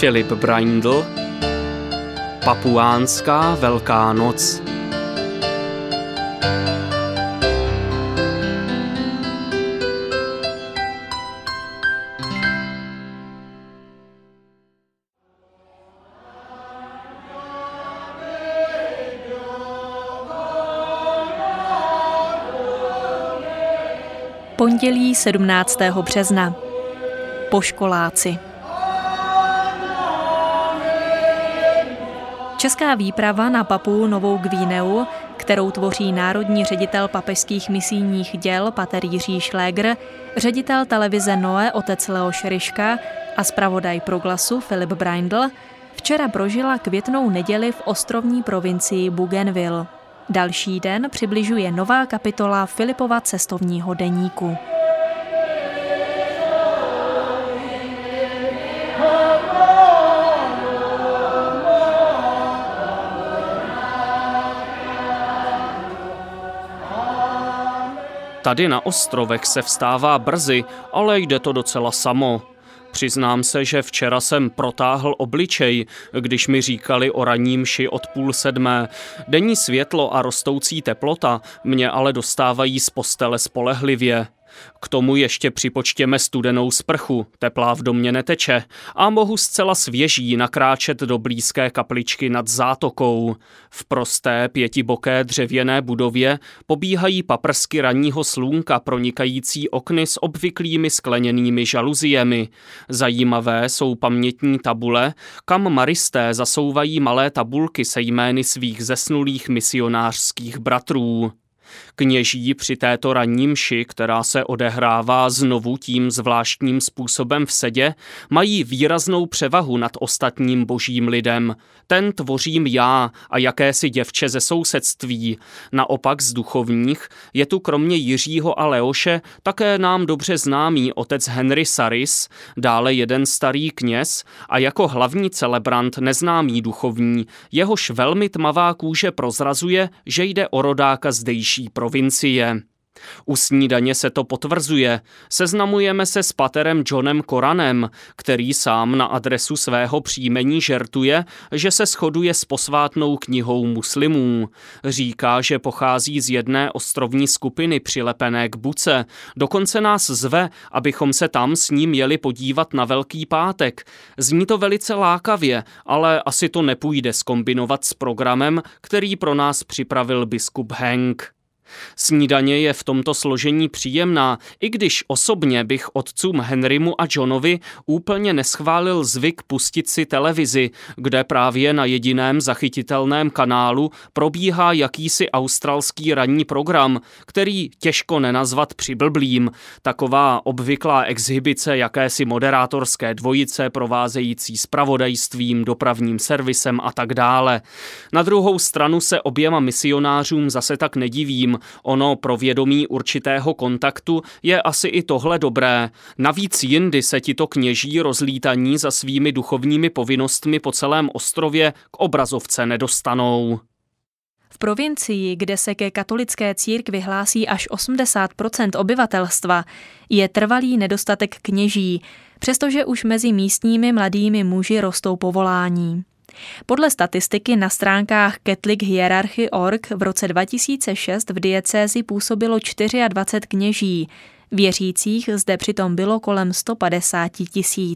Philip Brindle, Papuánská Velká noc. Pondělí 17. března. Poškoláci. Česká výprava na Papuu Novou Gvineu, kterou tvoří národní ředitel papežských misijních děl pater Jiří Šlégr, ředitel televize Noe otec Leoš Ryška a zpravodaj Proglasu Philip Brindle, včera prožila květnou neděli v ostrovní provincii Bougainville. Další den přibližuje nová kapitola Filipova cestovního deníku. Tady na ostrovech se vstává brzy, ale jde to docela samo. Přiznám se, že včera jsem protáhl obličej, když mi říkali o ranní mši od 6:30. Denní světlo a rostoucí teplota mě ale dostávají z postele spolehlivě. K tomu ještě připočtěme studenou sprchu, teplá v domě neteče a mohu zcela svěží nakráčet do blízké kapličky nad zátokou. V prosté pětiboké dřevěné budově pobíhají paprsky ranního slunka pronikající okny s obvyklými skleněnými žaluziemi. Zajímavé jsou pamětní tabule, kam maristé zasouvají malé tabulky se jmény svých zesnulých misionářských bratrů. Kněží při této ranní mši, která se odehrává znovu tím zvláštním způsobem v sedě, mají výraznou převahu nad ostatním božím lidem. Ten tvořím já a jakési děvče ze sousedství. Naopak z duchovních je tu kromě Jiřího a Leoše také nám dobře známý otec Henry Saris, dále jeden starý kněz a jako hlavní celebrant neznámý duchovní, jehož velmi tmavá kůže prozrazuje, že jde o rodáka zdejší provincie. U snídaně se to potvrzuje. Seznamujeme se s paterem Johnem Koranem, který sám na adresu svého příjmení žertuje, že se shoduje s posvátnou knihou muslimů. Říká, že pochází z jedné ostrovní skupiny přilepené k Buce. Dokonce nás zve, abychom se tam s ním jeli podívat na Velký pátek. Zní to velice lákavě, ale asi to nepůjde zkombinovat s programem, který pro nás připravil biskup Henk. Snídaně je v tomto složení příjemná, i když osobně bych otcům Henrymu a Johnovi úplně neschválil zvyk pustit si televizi, kde právě na jediném zachytitelném kanálu probíhá jakýsi australský ranní program, který těžko nenazvat přiblblým, taková obvyklá exhibice jakési moderátorské dvojice provázející zpravodajstvím, dopravním servisem a tak dále. Na druhou stranu se oběma misionářům zase tak nedivím. Ono pro vědomí určitého kontaktu je asi i tohle dobré. Navíc jindy se tito kněží rozlítaní za svými duchovními povinnostmi po celém ostrově k obrazovce nedostanou. V provincii, kde se ke katolické církvi hlásí až 80% obyvatelstva, je trvalý nedostatek kněží, přestože už mezi místními mladými muži rostou povolání. Podle statistiky na stránkách CatholicHierarchy.org v roce 2006 v diecézi působilo 24 kněží. Věřících zde přitom bylo kolem 150 000.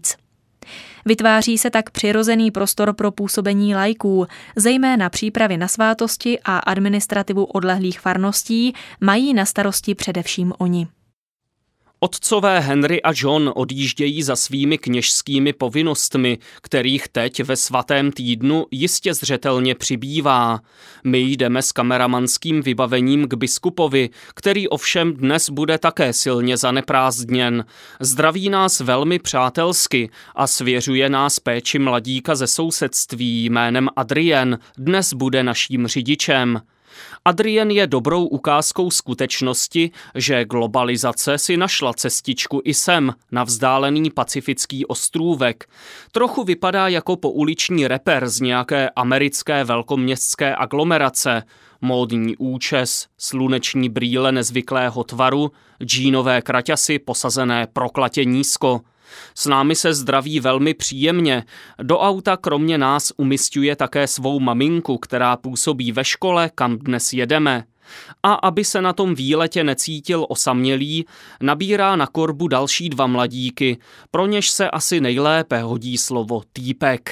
Vytváří se tak přirozený prostor pro působení laiků, zejména přípravy na svátosti a administrativu odlehlých farností mají na starosti především oni. Otcové Henry a John odjíždějí za svými kněžskými povinnostmi, kterých teď ve svatém týdnu jistě zřetelně přibývá. My jdeme s kameramanským vybavením k biskupovi, který ovšem dnes bude také silně zaneprázdněn. Zdraví nás velmi přátelsky a svěřuje nás péči mladíka ze sousedství jménem Adrien, dnes bude naším řidičem. Adrien je dobrou ukázkou skutečnosti, že globalizace si našla cestičku i sem, na vzdálený pacifický ostrůvek. Trochu vypadá jako pouliční reper z nějaké americké velkoměstské aglomerace. Módní účes, sluneční brýle nezvyklého tvaru, džínové kraťasy posazené proklatě nízko. S námi se zdraví velmi příjemně. Do auta kromě nás umisťuje také svou maminku, která působí ve škole, kam dnes jedeme. A aby se na tom výletě necítil osamělý, nabírá na korbu další 2 mladíky, pro něž se asi nejlépe hodí slovo týpek.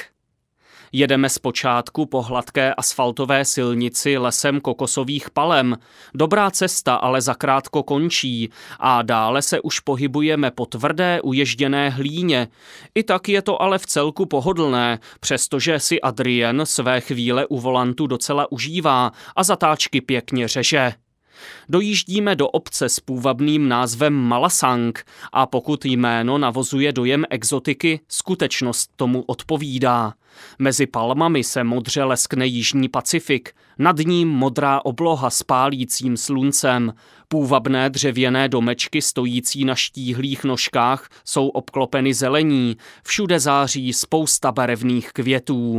Jedeme zpočátku po hladké asfaltové silnici lesem kokosových palem. Dobrá cesta ale zakrátko končí a dále se už pohybujeme po tvrdé uježděné hlíně. I tak je to ale vcelku pohodlné, přestože si Adrien své chvíle u volantu docela užívá a zatáčky pěkně řeže. Dojíždíme do obce s půvabným názvem Malasang a pokud jméno navozuje dojem exotiky, skutečnost tomu odpovídá. Mezi palmami se modře leskne jižní Pacifik, nad ním modrá obloha s pálícím sluncem. Půvabné dřevěné domečky stojící na štíhlých nožkách jsou obklopeny zelení, všude září spousta barevných květů.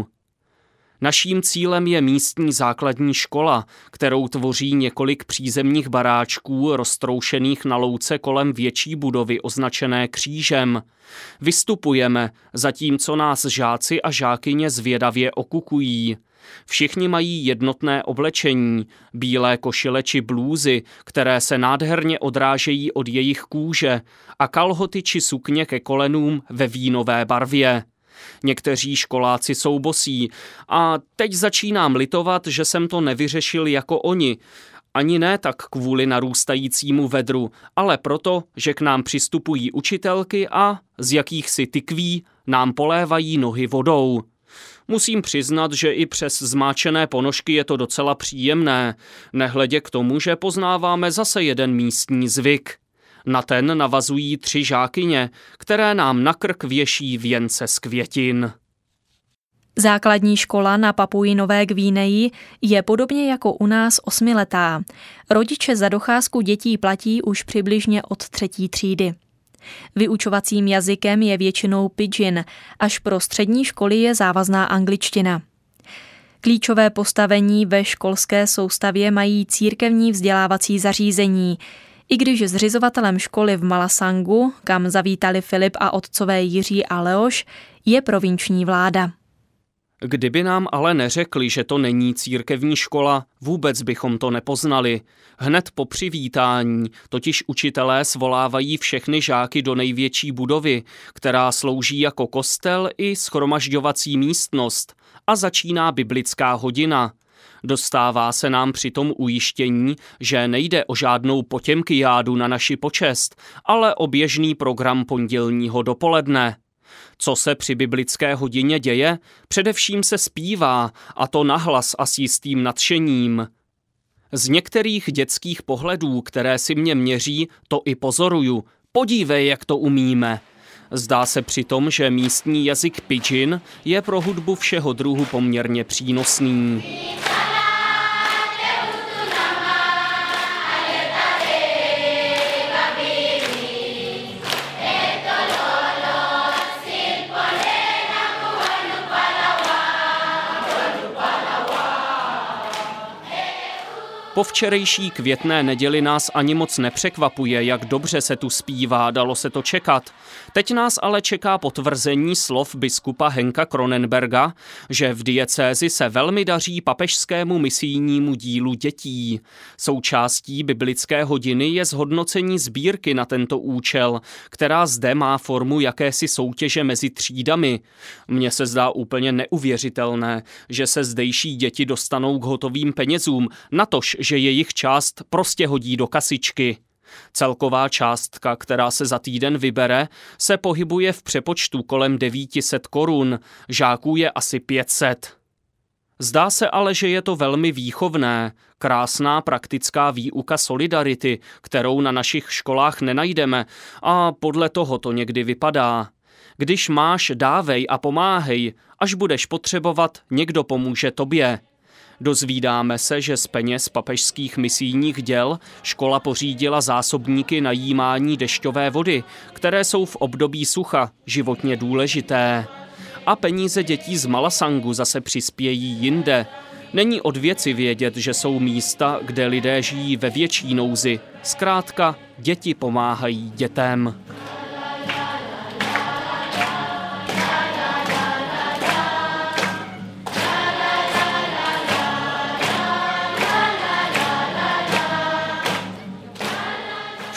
Naším cílem je místní základní škola, kterou tvoří několik přízemních baráčků roztroušených na louce kolem větší budovy označené křížem. Vystupujeme, zatímco nás žáci a žákyně zvědavě okukují. Všichni mají jednotné oblečení, bílé košile či blůzy, které se nádherně odrážejí od jejich kůže, a kalhoty či sukně ke kolenům ve vínové barvě. Někteří školáci jsou bosí a teď začínám litovat, že jsem to nevyřešil jako oni. Ani ne tak kvůli narůstajícímu vedru, ale proto, že k nám přistupují učitelky a z jakýchsi tykví nám polévají nohy vodou. Musím přiznat, že i přes zmáčené ponožky je to docela příjemné, nehledě k tomu, že poznáváme zase jeden místní zvyk. Na ten navazují 3 žákyně, které nám na krk věší věnce z květin. Základní škola na Papui Nové Gvineji je podobně jako u nás 8letá. Rodiče za docházku dětí platí už přibližně od 3. třídy. Vyučovacím jazykem je většinou pidgin, až pro střední školy je závazná angličtina. Klíčové postavení ve školské soustavě mají církevní vzdělávací zařízení, i když zřizovatelem školy v Malasangu, kam zavítali Filip a otcové Jiří a Leoš, je provinční vláda. Kdyby nám ale neřekli, že to není církevní škola, vůbec bychom to nepoznali. Hned po přivítání totiž učitelé svolávají všechny žáky do největší budovy, která slouží jako kostel i shromažďovací místnost, a začíná biblická hodina. Dostává se nám přitom ujištění, že nejde o žádnou potěmkijádu na naši počest, ale o běžný program pondělního dopoledne. Co se při biblické hodině děje? Především se zpívá, a to nahlas a s jistým nadšením. Z některých dětských pohledů, které si mě měří, to i pozoruju. Podívej, jak to umíme. Zdá se přitom, že místní jazyk pidgin je pro hudbu všeho druhu poměrně přínosný. Po včerejší květné neděli nás ani moc nepřekvapuje, jak dobře se tu zpívá, dalo se to čekat. Teď nás ale čeká potvrzení slov biskupa Henka Kronenberga, že v diecézi se velmi daří papežskému misijnímu dílu dětí. Součástí biblické hodiny je zhodnocení sbírky na tento účel, která zde má formu jakési soutěže mezi třídami. Mně se zdá úplně neuvěřitelné, že se zdejší děti dostanou k hotovým penězům, natož že jejich část prostě hodí do kasičky. Celková částka, která se za týden vybere, se pohybuje v přepočtu kolem 900 korun, žáků je asi 500. Zdá se ale, že je to velmi výchovné, krásná praktická výuka solidarity, kterou na našich školách nenajdeme, a podle toho to někdy vypadá. Když máš, dávej a pomáhej, až budeš potřebovat, někdo pomůže tobě. Dozvídáme se, že z peněz papežských misijních děl škola pořídila zásobníky na jímání dešťové vody, které jsou v období sucha životně důležité. A peníze dětí z Malasangu zase přispějí jinde. Není od věci vědět, že jsou místa, kde lidé žijí ve větší nouzi. Zkrátka, děti pomáhají dětem.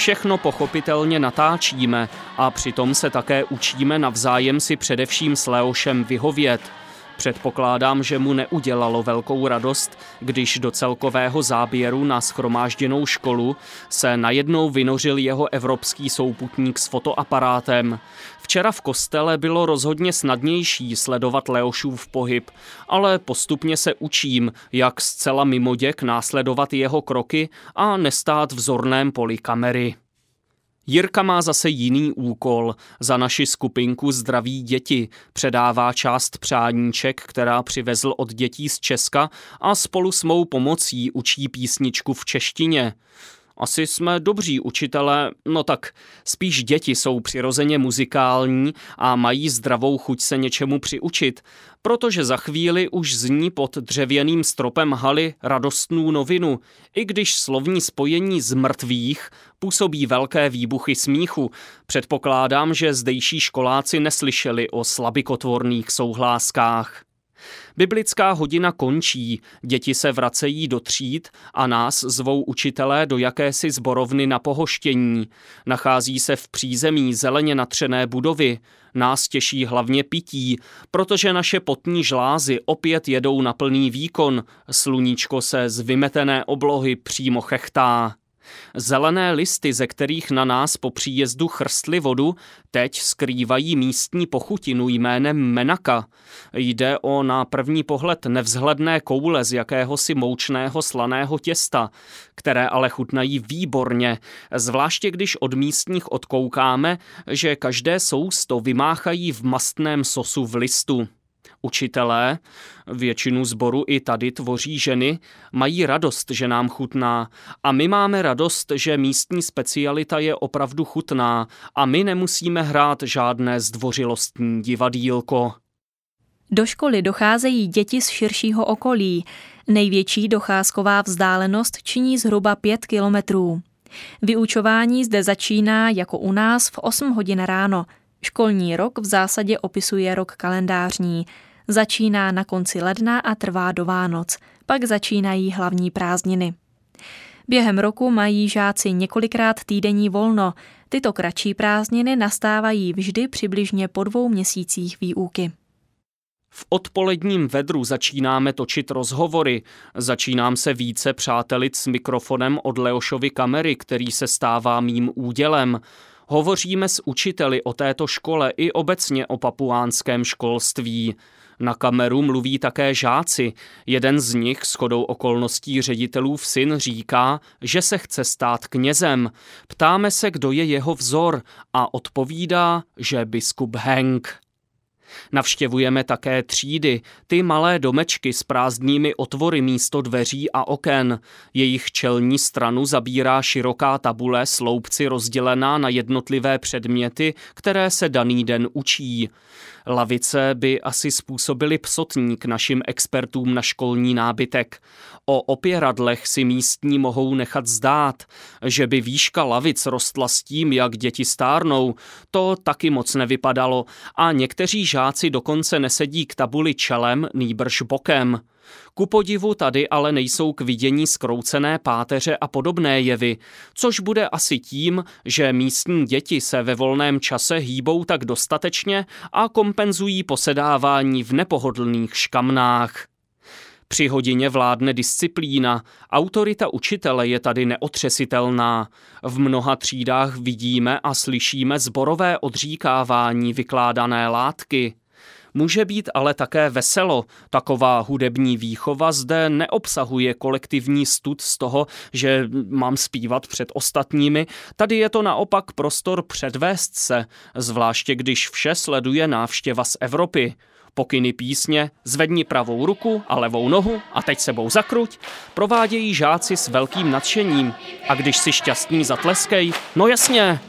Všechno pochopitelně natáčíme a přitom se také učíme navzájem si především s Leošem vyhovět. Předpokládám, že mu neudělalo velkou radost, když do celkového záběru na shromážděnou školu se najednou vynořil jeho evropský souputník s fotoaparátem. Včera v kostele bylo rozhodně snadnější sledovat Leošův pohyb, ale postupně se učím, jak zcela mimoděk následovat jeho kroky a nestát v zorném poli kamery. Jirka má zase jiný úkol. Za naši skupinku Zdraví děti předává část přáníček, která přivezl od dětí z Česka a spolu s mou pomocí učí písničku v češtině. Asi jsme dobří učitelé, no tak spíš děti jsou přirozeně muzikální a mají zdravou chuť se něčemu přiučit, protože za chvíli už zní pod dřevěným stropem haly radostnou novinu, i když slovní spojení z mrtvých působí velké výbuchy smíchu. Předpokládám, že zdejší školáci neslyšeli o slabikotvorných souhláskách. Biblická hodina končí, děti se vracejí do tříd a nás zvou učitelé do jakési sborovny na pohoštění. Nachází se v přízemí zeleně natřené budovy. Nás těší hlavně pití, protože naše potní žlázy opět jedou na plný výkon. Sluníčko se z vymetené oblohy přímo chechtá. Zelené listy, ze kterých na nás po příjezdu chrstli vodu, teď skrývají místní pochutinu jménem menaka. Jde o na první pohled nevzhledné koule z jakéhosi moučného slaného těsta, které ale chutnají výborně, zvláště když od místních odkoukáme, že každé sousto vymáchají v mastném sosu v listu. Učitelé, většinu sboru i tady tvoří ženy, mají radost, že nám chutná a my máme radost, že místní specialita je opravdu chutná a my nemusíme hrát žádné zdvořilostní divadýlko. Do školy docházejí děti z širšího okolí. Největší docházková vzdálenost činí zhruba 5 kilometrů. Vyučování zde začíná jako u nás v 8 hodin ráno. Školní rok v zásadě opisuje rok kalendářní. Začíná na konci ledna a trvá do Vánoc. Pak začínají hlavní prázdniny. Během roku mají žáci několikrát týdenní volno. Tyto kratší prázdniny nastávají vždy přibližně po 2 měsících výuky. V odpoledním vedru začínáme točit rozhovory. Začínám se více přátelit s mikrofonem od Leošovy kamery, který se stává mým údělem. Hovoříme s učiteli o této škole i obecně o papuánském školství. Na kameru mluví také žáci. Jeden z nich, shodou okolností ředitelův syn, říká, že se chce stát knězem. Ptáme se, kdo je jeho vzor a odpovídá, že biskup Henk. Navštěvujeme také třídy, ty malé domečky s prázdnými otvory místo dveří a oken. Jejich čelní stranu zabírá široká tabule sloupci rozdělená na jednotlivé předměty, které se daný den učí. Lavice by asi způsobily psotník našim expertům na školní nábytek. O opěradlech si místní mohou nechat zdát, že by výška lavic rostla s tím, jak děti stárnou, to taky moc nevypadalo a někteří žáci dokonce nesedí k tabuli čelem, nýbrž bokem. Ku podivu tady ale nejsou k vidění zkroucené páteře a podobné jevy, což bude asi tím, že místní děti se ve volném čase hýbou tak dostatečně a kompenzují posedávání v nepohodlných škamnách. Při hodině vládne disciplína, autorita učitele je tady neotřesitelná. V mnoha třídách vidíme a slyšíme sborové odříkávání vykládané látky. Může být ale také veselo. Taková hudební výchova zde neobsahuje kolektivní stud z toho, že mám zpívat před ostatními. Tady je to naopak prostor předvést se, zvláště když vše sleduje návštěva z Evropy. Pokyny písně Zvedni pravou ruku a levou nohu a teď sebou zakruť provádějí žáci s velkým nadšením. A když si šťastní zatleskej, no jasně.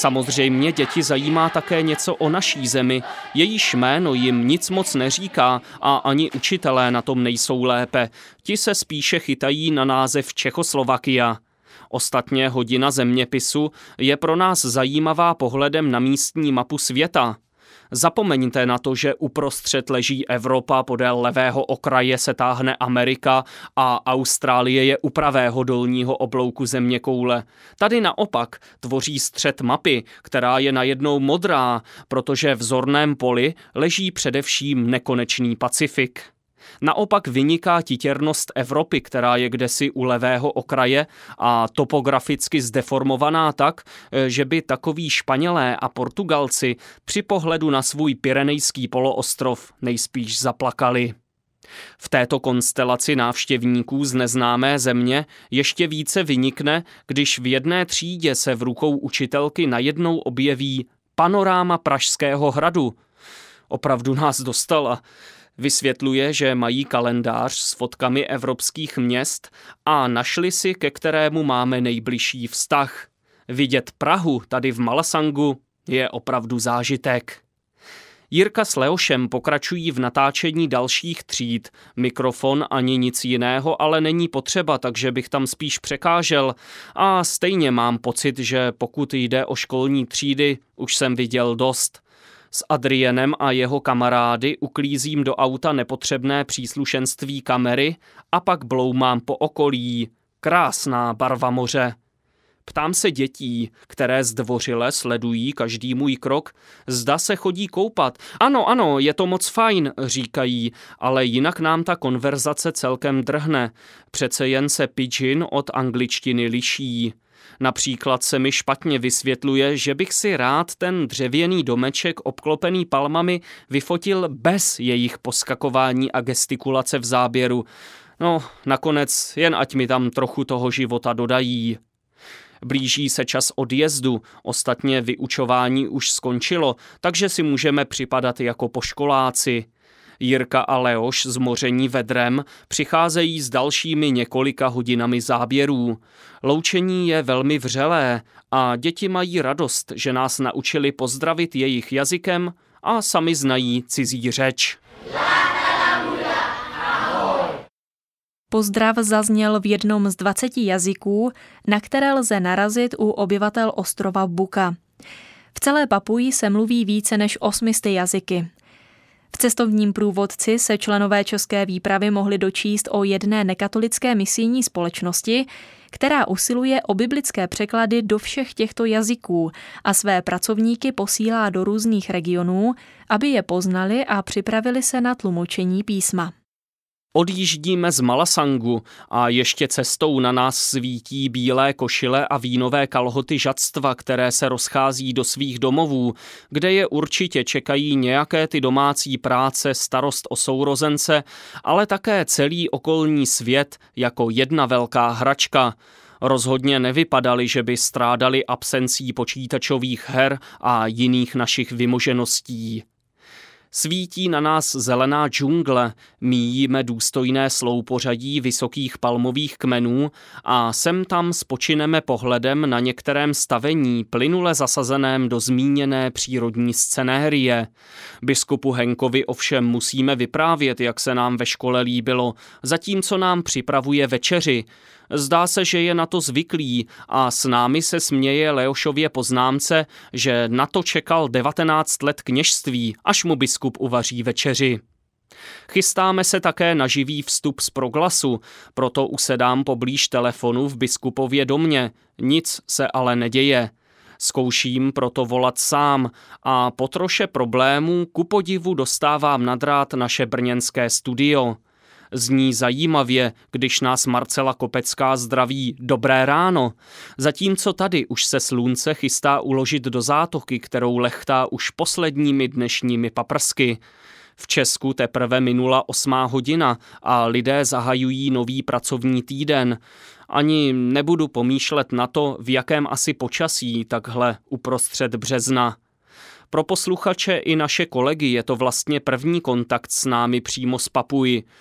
Samozřejmě děti zajímá také něco o naší zemi. Jejíž jméno jim nic moc neříká a ani učitelé na tom nejsou lépe. Ti se spíše chytají na název Čechoslovakia. Ostatně hodina zeměpisu je pro nás zajímavá pohledem na místní mapu světa. Zapomeňte na to, že uprostřed leží Evropa, podél levého okraje se táhne Amerika a Austrálie je u pravého dolního oblouku zeměkoule. Tady naopak tvoří střed mapy, která je najednou modrá, protože v zorném poli leží především nekonečný Pacifik. Naopak vyniká titěrnost Evropy, která je kdesi u levého okraje a topograficky zdeformovaná tak, že by takoví Španělé a Portugalci při pohledu na svůj Pyrenejský poloostrov nejspíš zaplakali. V této konstelaci návštěvníků z neznámé země ještě více vynikne, když v jedné třídě se v rukou učitelky najednou objeví panoráma Pražského hradu. Opravdu nás dostala. Vysvětluje, že mají kalendář s fotkami evropských měst a našli si, ke kterému máme nejbližší vztah. Vidět Prahu tady v Malasangu je opravdu zážitek. Jirka s Leošem pokračují v natáčení dalších tříd. Mikrofon ani nic jiného ale není potřeba, takže bych tam spíš překážel. A stejně mám pocit, že pokud jde o školní třídy, už jsem viděl dost. S Adrienem a jeho kamarády uklízím do auta nepotřebné příslušenství kamery a pak bloumám po okolí. Krásná barva moře. Ptám se dětí, které zdvořile sledují každý můj krok, zda se chodí koupat. Ano, je to moc fajn, říkají, ale jinak nám ta konverzace celkem drhne. Přece jen se pidgin od angličtiny liší. Například se mi špatně vysvětluje, že bych si rád ten dřevěný domeček obklopený palmami vyfotil bez jejich poskakování a gestikulace v záběru. No, nakonec jen ať mi tam trochu toho života dodají. Blíží se čas odjezdu, ostatně vyučování už skončilo, takže si můžeme připadat jako poškoláci. Jirka a Leoš zmoření vedrem přicházejí s dalšími několika hodinami záběrů. Loučení je velmi vřelé a děti mají radost, že nás naučili pozdravit jejich jazykem a sami znají cizí řeč. Pozdrav zazněl v jednom z 20 jazyků, na které lze narazit u obyvatel ostrova Buka. V celé Papui se mluví více než 800 jazyky. V cestovním průvodci se členové české výpravy mohli dočíst o jedné nekatolické misijní společnosti, která usiluje o biblické překlady do všech těchto jazyků a své pracovníky posílá do různých regionů, aby je poznali a připravili se na tlumočení písma. Odjíždíme z Malasangu a ještě cestou na nás svítí bílé košile a vínové kalhoty žadstva, které se rozchází do svých domovů, kde je určitě čekají nějaké ty domácí práce, starost o sourozence, ale také celý okolní svět jako jedna velká hračka. Rozhodně nevypadali, že by strádali absencí počítačových her a jiných našich vymožeností. Svítí na nás zelená džungle, míjíme důstojné sloupořadí vysokých palmových kmenů a sem tam spočineme pohledem na některém stavení plynule zasazeném do zmíněné přírodní scenérie. Biskupu Henkovi ovšem musíme vyprávět, jak se nám ve škole líbilo, zatímco nám připravuje večeři. Zdá se, že je na to zvyklý a s námi se směje Leošově poznámce, že na to čekal 19 let kněžství, až mu biskup uvaří večeři. Chystáme se také na živý vstup z proglasu, proto usedám poblíž telefonu v biskupově domě. Nic se ale neděje. Zkouším proto volat sám a po troše problémů ku podivu dostávám na drát naše brněnské studio. Zní zajímavě, když nás Marcela Kopecká zdraví dobré ráno, zatímco tady už se slunce chystá uložit do zátoky, kterou lechtá už posledními dnešními paprsky. V Česku teprve minula 8 hodina a lidé zahajují nový pracovní týden. Ani nebudu pomýšlet na to, v jakém asi počasí takhle uprostřed března. Pro posluchače i naše kolegy je to vlastně první kontakt s námi přímo z Papuji.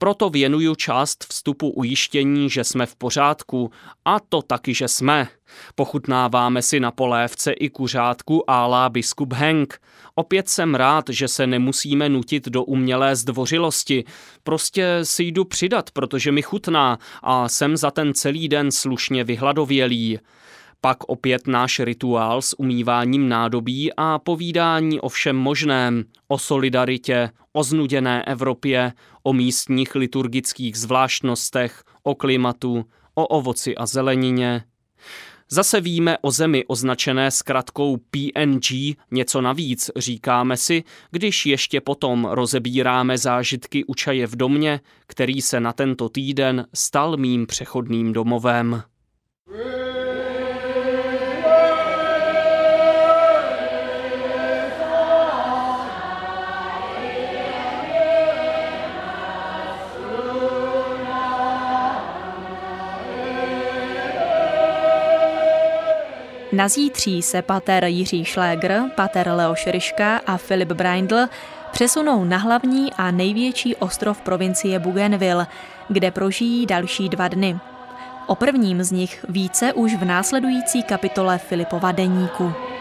Proto věnuju část vstupu ujištění, že jsme v pořádku, a to taky, že jsme. Pochutnáváme si na polévce i kuřátku à la biskup Henk. Opět jsem rád, že se nemusíme nutit do umělé zdvořilosti. Prostě si jdu přidat, protože mi chutná a jsem za ten celý den slušně vyhladovělý. Pak opět náš rituál s umýváním nádobí a povídání o všem možném, o solidaritě, o znuděné Evropě, o místních liturgických zvláštnostech, o klimatu, o ovoci a zelenině. Zase víme o zemi označené zkratkou PNG něco navíc, říkáme si, když ještě potom rozebíráme zážitky u čaje v domě, který se na tento týden stal mým přechodným domovem. Na zítří se pater Jiří Šlégr, pater Leoš Ryška a Filip Braindl přesunou na hlavní a největší ostrov provincie Bougainville, kde prožijí další 2 dny. O prvním z nich více už v následující kapitole Filipova deníku.